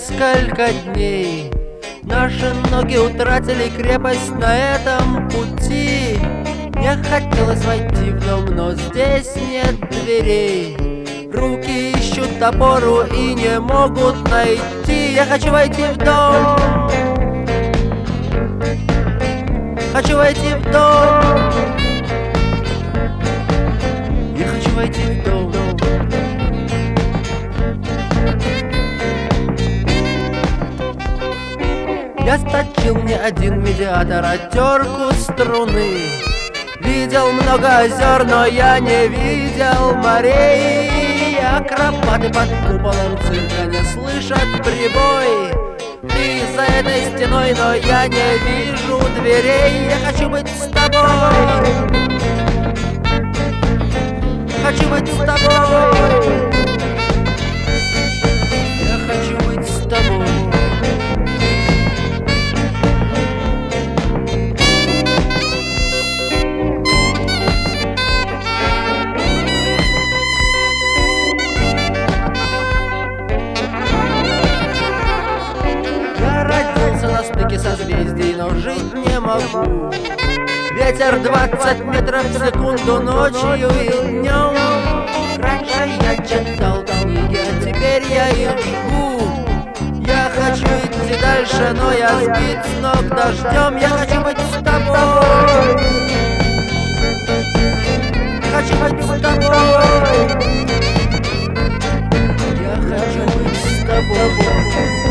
несколько дней. Наши ноги утратили крепость на этом пути. Мне хотелось войти в дом, но здесь нет дверей. Руки ищут опору и не могут найти. Я хочу войти в дом. Хочу войти в дом. Я хочу войти в дом. Я сточил не один медиатор, а терку струны. Видел много озер, но я не видел морей. Акробаты под куполом цирка не слышат прибой. Ты за этой стеной, но я не вижу дверей. Я хочу быть с тобой. Хочу быть с тобой. Я хочу быть с тобой. На стыке созвездий, но жить не могу. Ветер 20 метров в секунду ночью и днем. Раньше я читал книги, а теперь я их жгу. Я хочу идти дальше, но я сбит с ног дождем. Я хочу быть с тобой. Хочу быть с тобой. Я хочу быть с тобой.